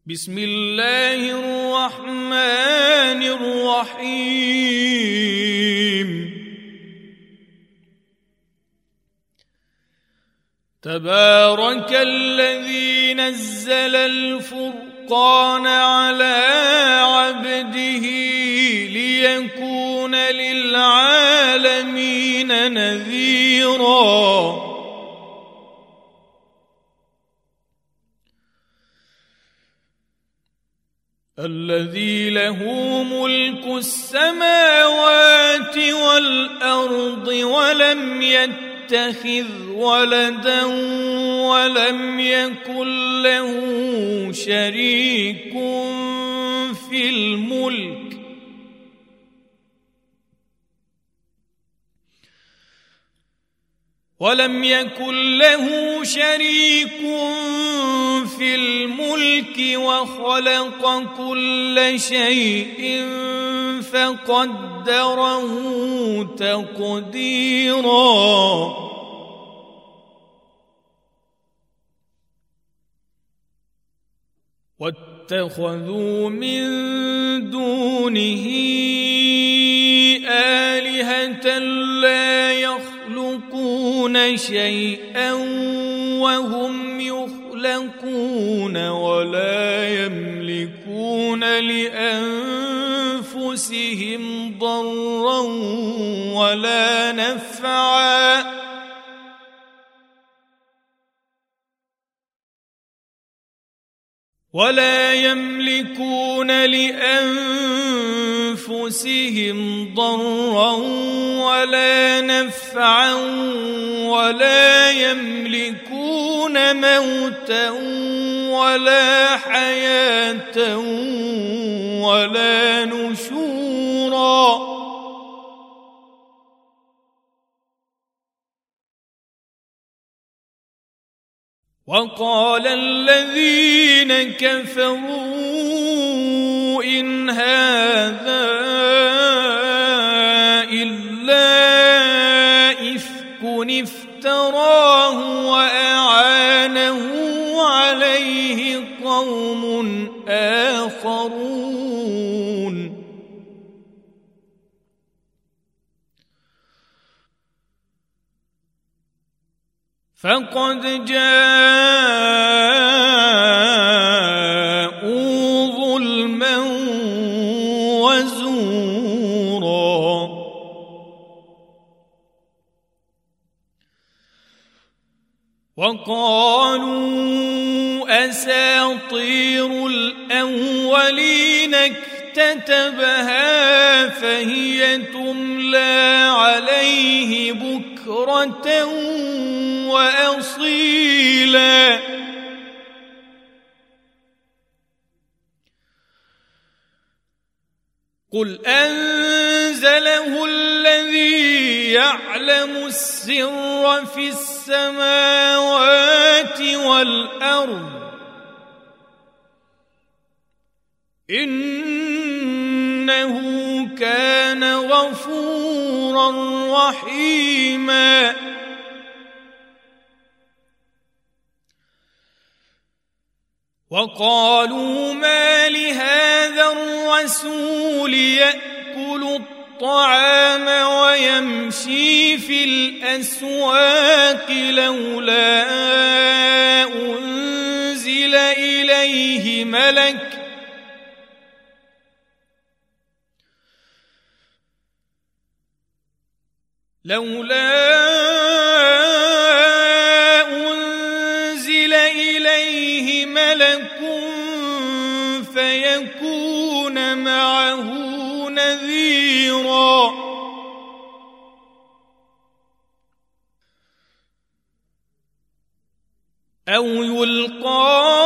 بسم الله الرحمن الرحيم. تبارك الذي نزل الفرقان على عبده ليكون للعالمين نذيرا. الذي له ملك السماوات والأرض ولم يتخذ ولدا ولم يكن له شريك في الملك وخلق كل شيء فقدره تقديرا. واتخذوا من دونه آلهة لا يخلقون شيئا وهم يخلقون ولا يملكون لأنفسهم ضرا ولا نفعا ولا يملكون موتا ولا حياة ولا نشورا. وقال الذين كفروا إن هذا إلا إفك افتراه وأعانه عليه قوم آخرون. فقد جاءوا ظلما وزورا. وقالوا أساطير الأولين اكتتبها فهي تملى عليه بكرة وأصيلا. قل أنزله الذي يعلم السر في السماوات والأرض إنه كان غفورا رحيما. وقالوا ما لهذا الرسول يأكل الطعام ويمشي في الأسواق لولا أنزل إليه ملك فيكون معه نذيرا. أو يلقى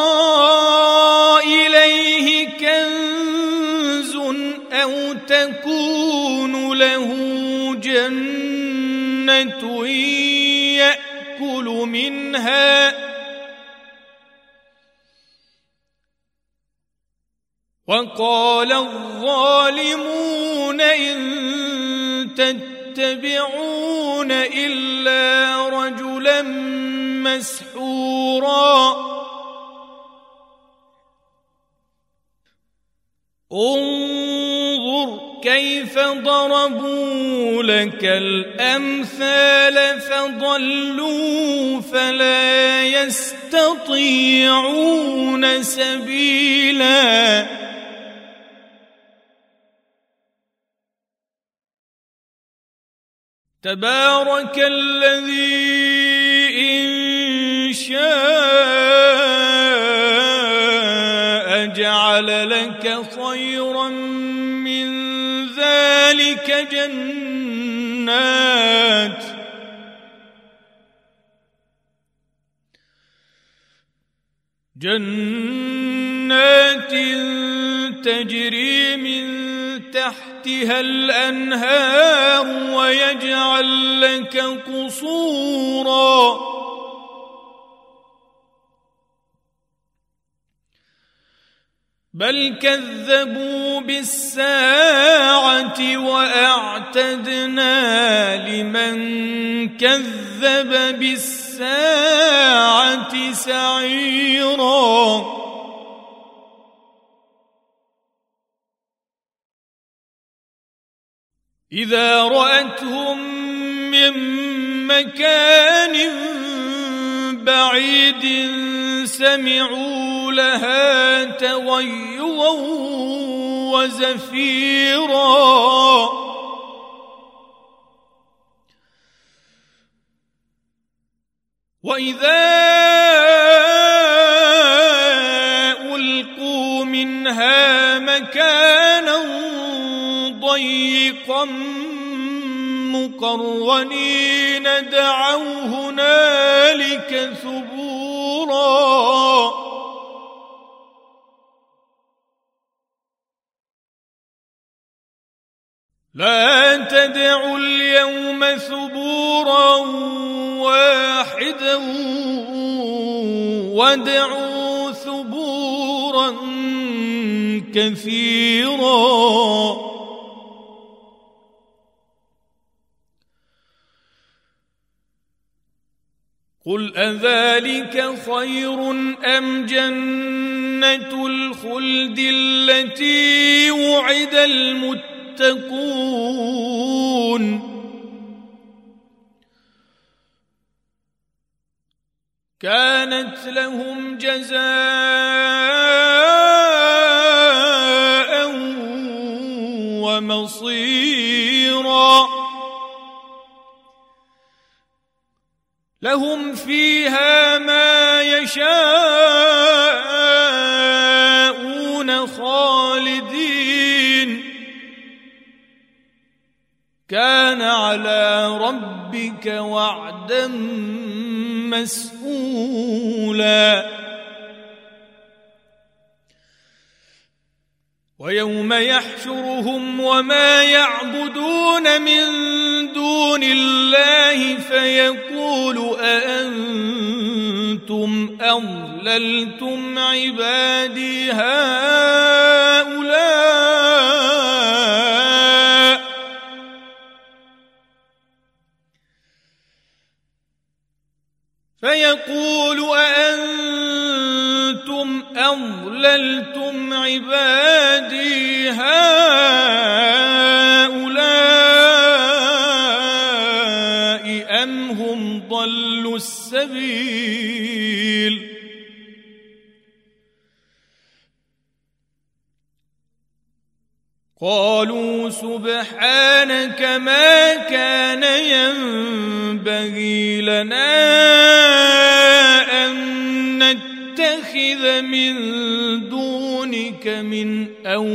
إليه كنز أو تكون له جنة يأكل منها وقال الظالمون إن تتبعون إلا رجلا مسحورا. انظر كيف ضربوا لك الأمثال فضلوا فلا يستطيعون سبيلا تبارك الذي إن شاء جعل لك خيرا من ذلك جنات تجري من تحتها الأنهار ويجعل لك قصورا بل كذبوا بالساعة وأعتدنا لمن كذب بالساعة سعيرا إذا رأتهم من مكان بعيد سمعوا لها تغيظا وزفيرا وإذا ألقوا منها مكانا ضيقا مقرنين دعوا هنالك ثبورا لا تدعوا اليوم ثبورا واحدا وادعوا ثبورا كثيرا قل أذلك خير أم جنة الخلد التي وعد المتقون كانت لهم جزاء ومصيرا لهم فيها ما يشاءون خالدين كان على ربك وعدا مسئولا ويوم يحشرهم وما يعبدون من دون الله فيقول أأنتم أضللتم عبادي هؤلاء أضللتم عبادي هؤلاء أم هم ضلوا السبيل قالوا سبحانك ما كان ينبغي لنا أن نتخذ من دونك من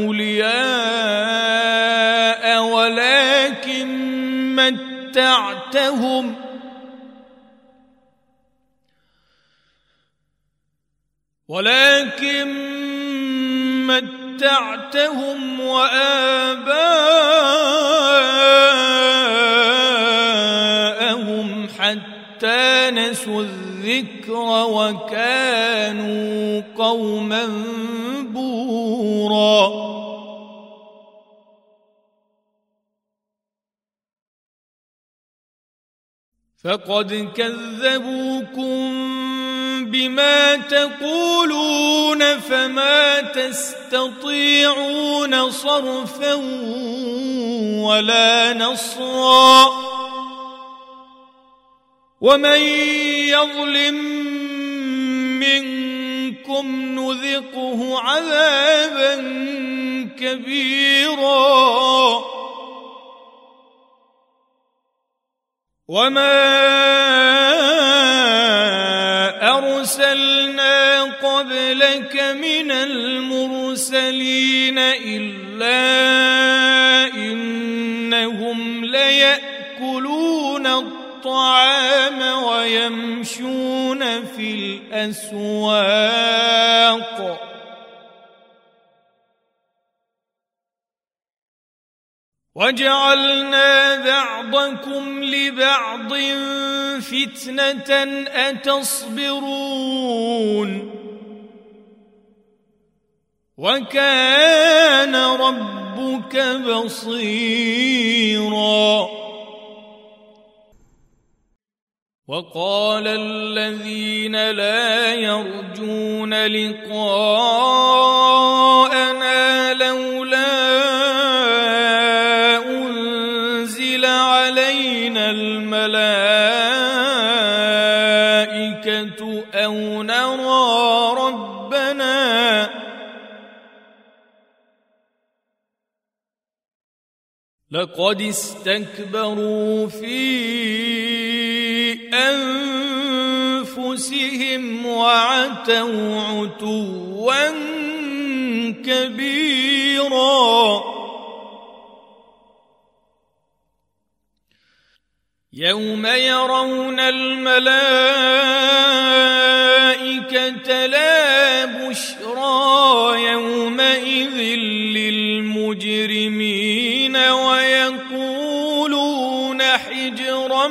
أولياء ولكن متعتهم وآباءهم حتى نسوا الذكر وكانوا قوما بورا فقد كذبوكم بما تقولون فما تستطيعون صرفا ولا نصرا ومن يظلم منكم نذقه عذابا كبيرا وما أرسلنا قبلك من المرسلين إلا إنهم ليأكلون الطعام ويمشون في الأسواق وجعلنا بعضكم لبعض فتنة أتصبرون وكان ربك بصيرا وقال الذين لا يرجون لقاءنا لولا أنزل علينا الملائكة أو نرى ربنا لقد استكبروا في أنفسهم وعتوا عتوا كبيرا يوم يرون الملائكة لا بشرى يومئذ للمجرمين ويقولون حجرا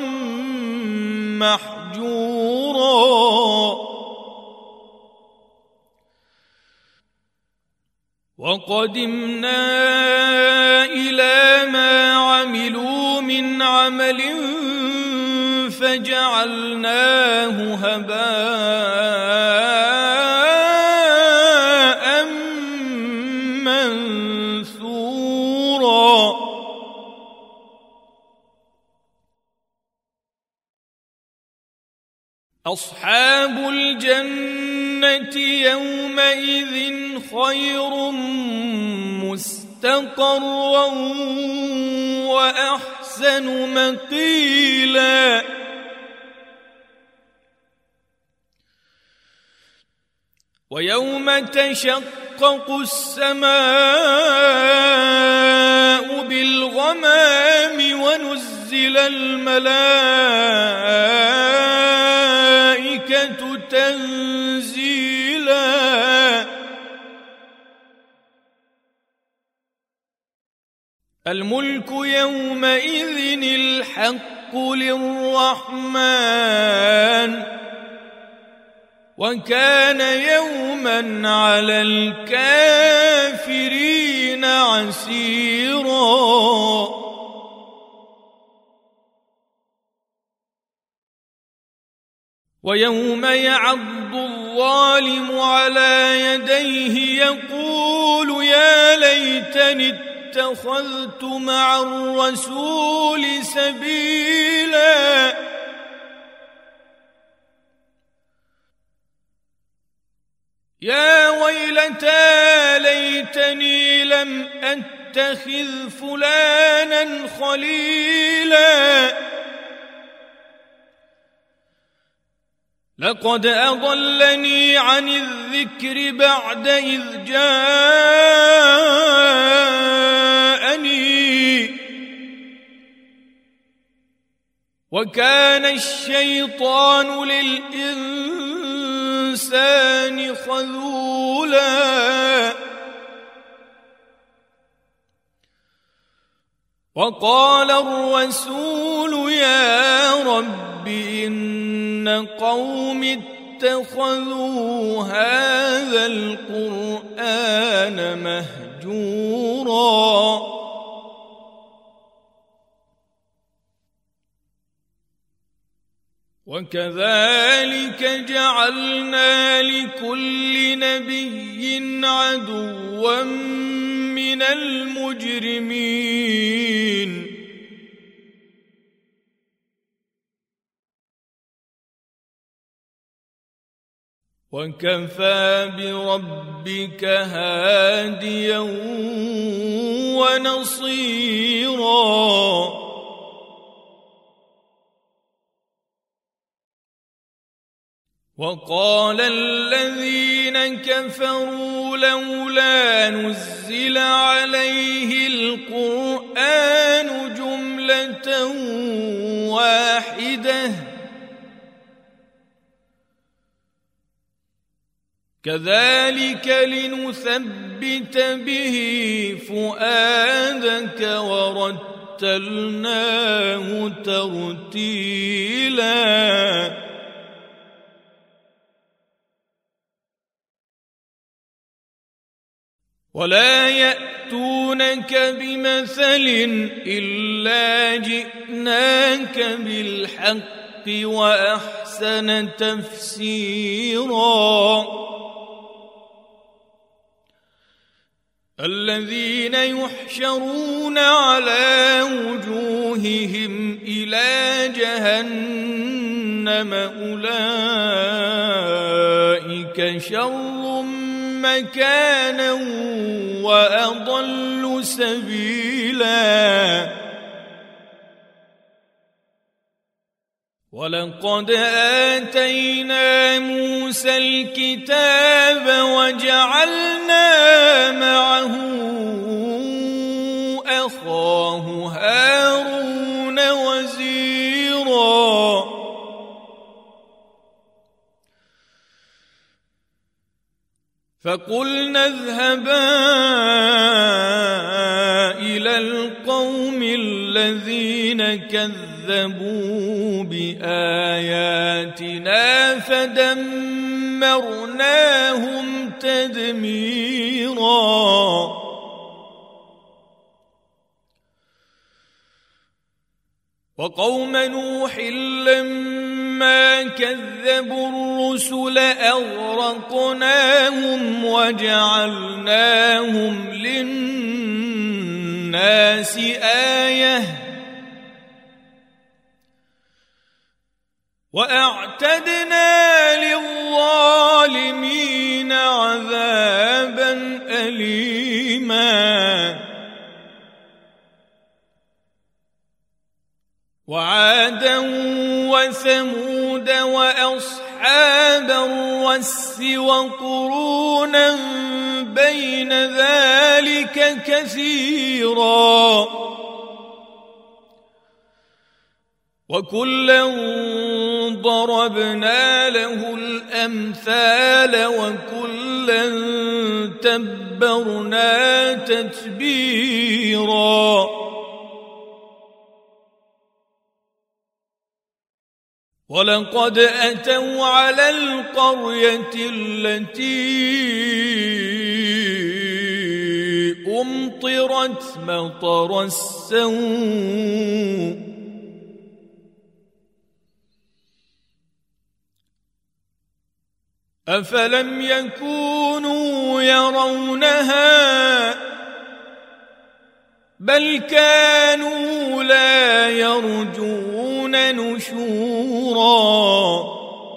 محجورا وقدمنا إلى ما عملوا من عمل فجعلناه هباء منثورا أصحاب الجنة يومئذ خير مستقرا وأحسن مقيلا ويوم تشقق السماء بالغمام ونزل الملائكة تنزيلا الملك يومئذ الحق للرحمن وكان يوما على الكافرين عسيرا ويوم يعض الظالم على يديه يقول يا ليتني اتخذت مع الرسول سبيلا يا ويلتى ليتني لم أتخذ فلانا خليلا لقد أضلني عن الذكر بعد إذ جاءني وكان الشيطان للإنسان خذولا وقال الرسول يا رب إن قوم اتخذوا هذا القرآن مهجورا وكذلك جعلنا لكل نبي عدوا من المجرمين وكفى بربك هاديا ونصيرا وقال الذين كفروا لولا نزل عليه القرآن جملة واحدة كذلك لنثبت به فؤادك ورتلناه ترتيلا ولا يأتونك بمثل إلا جئناك بالحق وأحسن تفسيرا الذين يحشرون على وجوههم إلى جهنم أولئك شر مكانا وأضل سبيلا ولقد آتينا موسى الكتاب وجعلنا معه أخاه هارون وزيرا فقلنا اذهبا إلى القوم الذين كذبوا بآياتنا فدمرناهم تدميرا وقوم نوح لما كذبوا الرسل أغرقناهم وجعلناهم للناس آية وأعتدنا للظالمين عذابا أليما وعادا وثمود وأصحاب الرس وقرونا بين ذلك كثيرا وكلا ضربنا له الأمثال وكلا تبرنا تتبيرا ولقد أتوا على القرية التي أمطرت مطر السوء أفلم يكونوا يرونها بل كانوا لا يرجون نشورا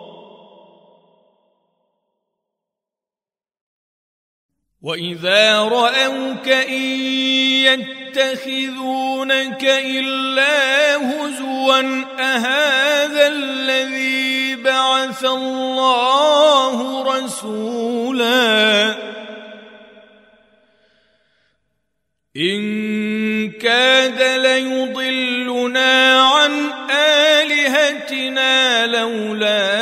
وإذا رأوك إن يتخذونك إلا هزوا أهذا الذي بعث الله رسولا إن كاد ليضلنا عن آلهتنا لولا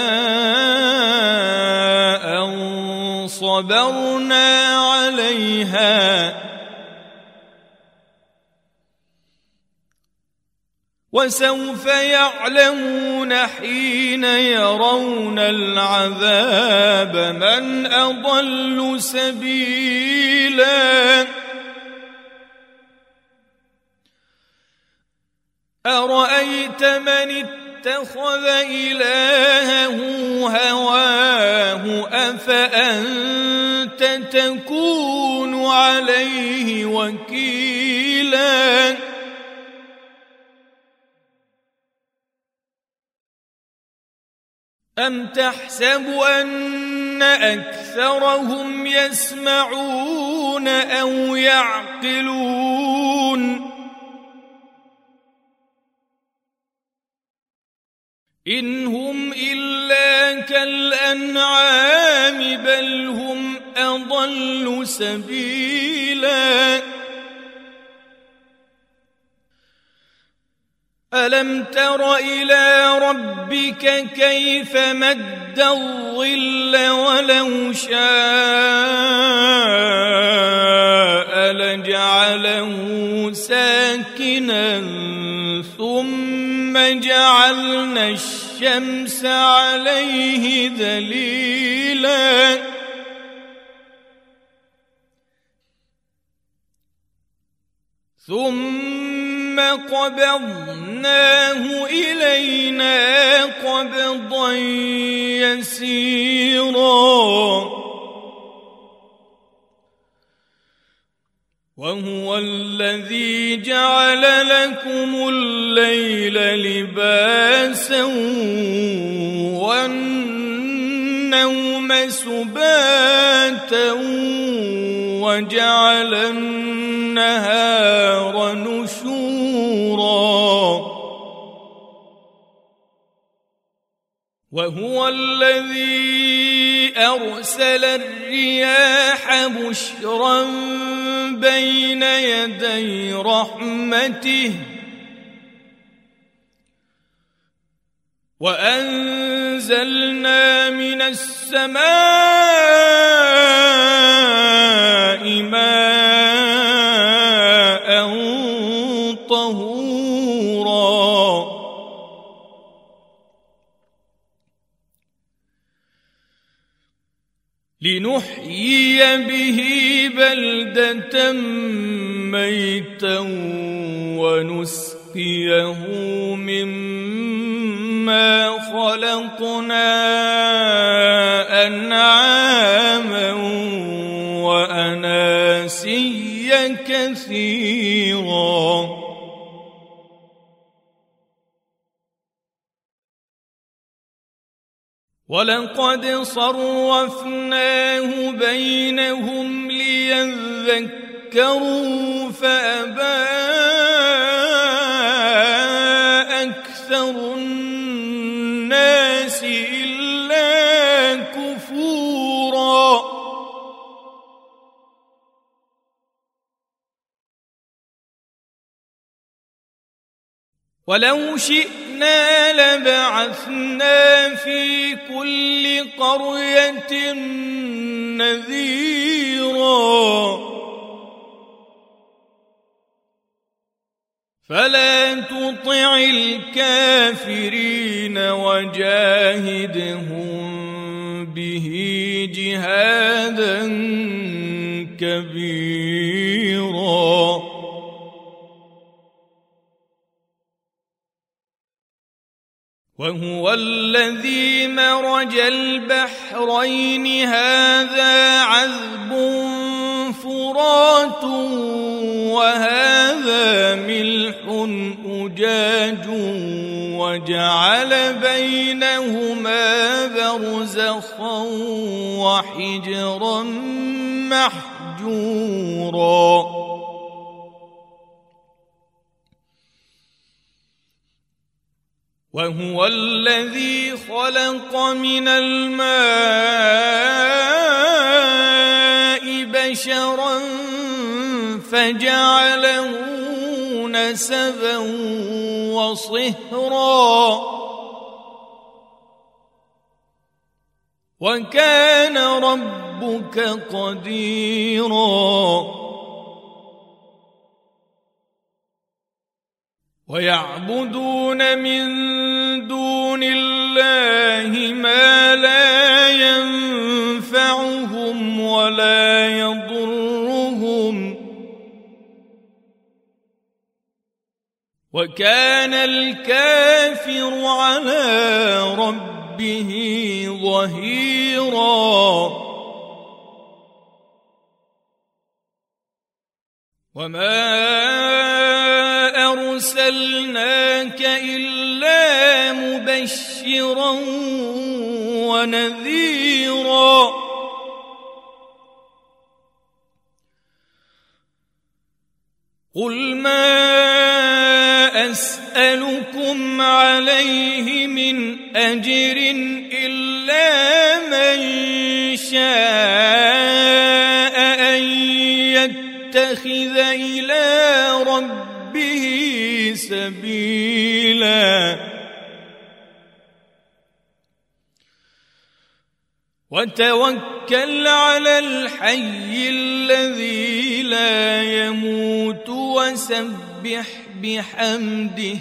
أن صبرنا عليها وسوف يعلمون حين يرون العذاب من أضل سبيلا أرأيت من اتخذ إلهه هواه أفأنت تكون عليه وكيلا أم تحسب أن أكثرهم يسمعون أو يعقلون إن هم إلا كالأنعام بل هم أضل سبيلا ألم تر إلى ربك كيف مد الظل ولو شاء لجعله ساكنا ثم جعلنا الشمس عليه دليلا ثم قبضناه إلينا قبضا يسيرا وهو الذي جعل لكم الليل لباسا والنوم سباتا وجعل النهار نشورا وهو الذي أرسل الرياح بشرا بين يدي رحمته وأنزلنا من السماء ماء طهورا لنحيي به بلدة ميتا ونسقيه مما خلقنا أنعاما وأناسيا كثيرا ولقد صرفناه بينهم ليذكروا فأبى أكثر الناس إلا كفورا ولو شئنا لبعثنا في كل قرية نذيرا فلا تطع الكافرين وجاهدهم به جهادا كبيرا وهو الذي مرج البحرين هذا عذب فرات وهذا ملح أجاج وجعل بينهما برزخا وحجرا محجورا وهو الذي خلق من الماء بشرا فجعله نسبا وصهرا وكان ربك قديرا ويعبدون من دون الله ما لا ينفعهم ولا يضرهم وكان الكافر على ربه ظهيرا وما أرسلناك إلا مبشرا ونذيرا قل ما أسألكم عليه من أجر إلا من شاء أن يتخذ إلى ربه سبيلا وتوكل على الحي الذي لا يموت وسبح بحمده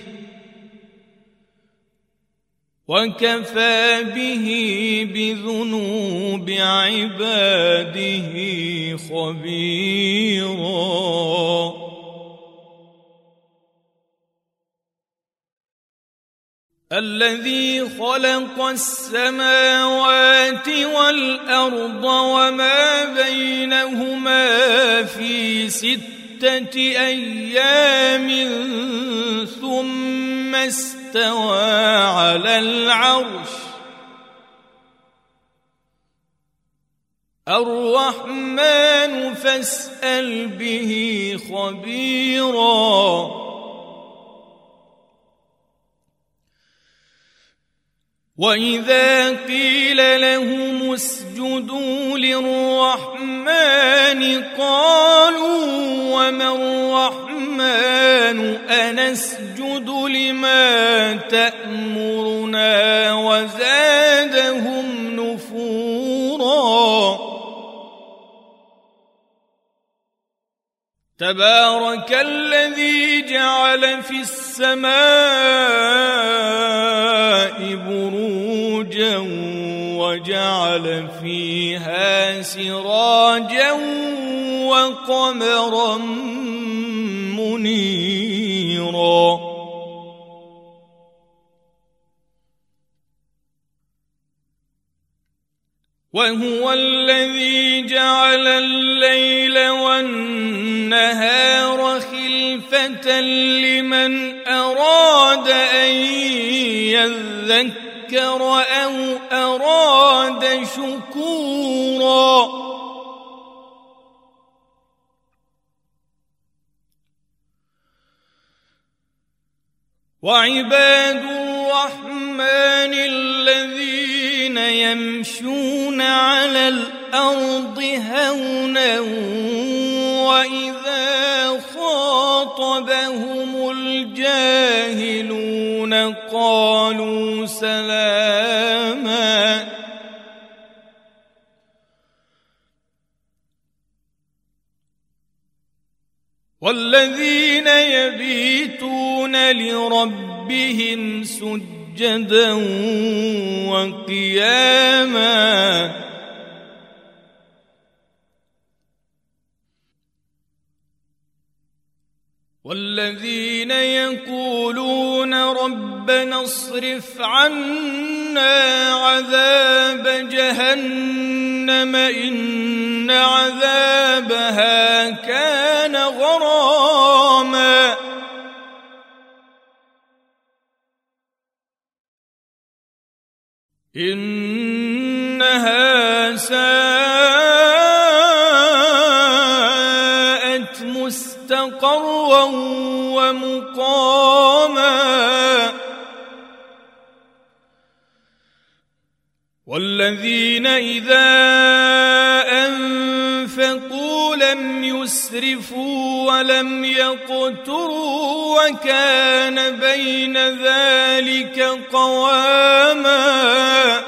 وكفى به بذنوب عباده خبيرا الذي خلق السماوات والأرض وما بينهما في 6 أيام ثم استوى على العرش الرحمن فاسأل به خبيرا وإذا قيل لهم اسجدوا للرحمن قالوا وما الرحمن أنسجد لما تأمرنا وزادهم نفورا تبارك الذي جعل في السماء بروجا وجعل فيها سراجا وقمرا منيرا وهو الذي جعل الليل والنهار خلفة لمن أراد أن يذكر أو أراد شكورا وعباد الرحمن الذين يمشون على الأرض هونا وإذا خاطبهم الجاهلون قالوا سلاما والذين يبيتون لربهم سجدا وقياما والذين يقولون ربنا اصرف عنا عذاب جهنم إن عذابها كان غراما إنها ساءت مستقرا ومقاما والذين إذا أنفقوا لم يسرفوا ولم يقتروا وكان بين ذلك قواما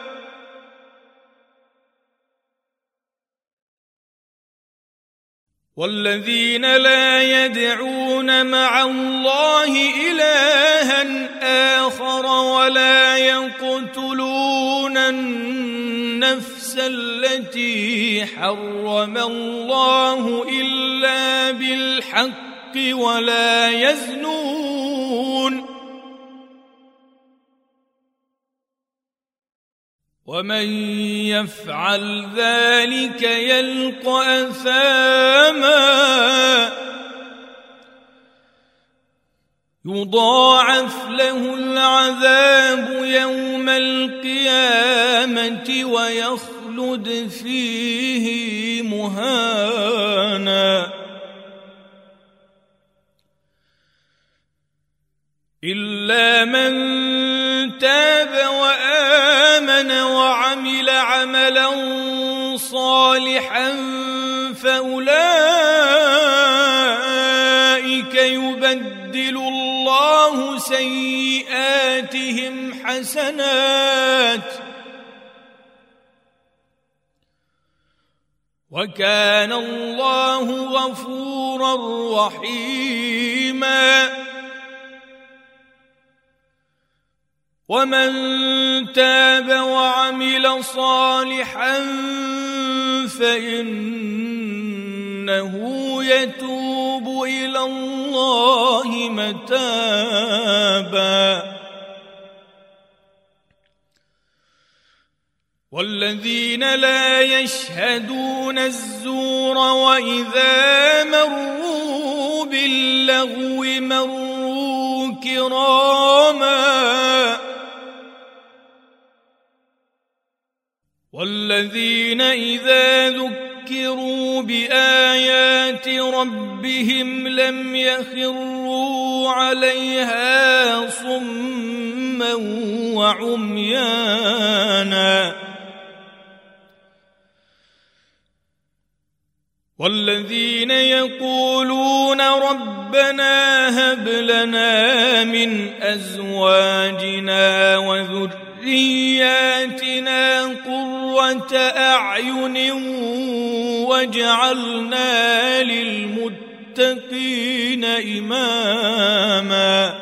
والذين لا يدعون مع الله إلها آخر ولا يقتلون النفس التي حرم الله إلا بالحق ولا يزنون ومن يفعل ذلك يلقى أثاما يضاعف له العذاب يوم القيامة ويخلد فيه مهانا إلا من تاب وآمن وعمل عملا صالحا فأولئك يبدل الله سيئاتهم حسنات وكان الله غفورا رحيما ومن تاب وعمل صالحا فإنه يتوب إلى الله متابا والذين لا يشهدون الزور وإذا مروا باللغو مروا كراما والذين إذا ذكروا بآيات ربهم لم يخروا عليها صما وعميانا والذين يقولون ربنا هب لنا من أزواجنا وذرياتنا قرة أعين واجعلنا للمتقين إماما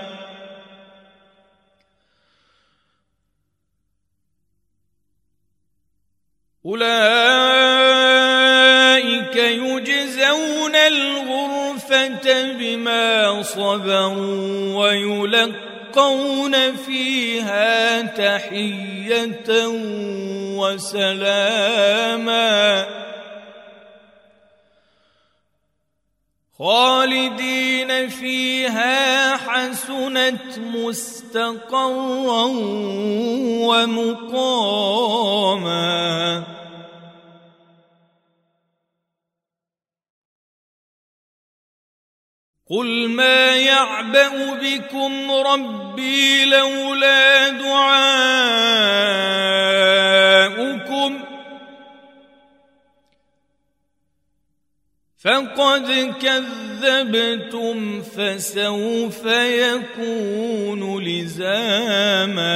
أولئك يجزون الغرفة بما صبروا ويلقون فيها تحية وسلاما خالدين فيها حسنت مستقرا ومقاما قل ما يعبأ بكم ربي لولا دعاؤكم فقد كذبتم فسوف يكون لزاما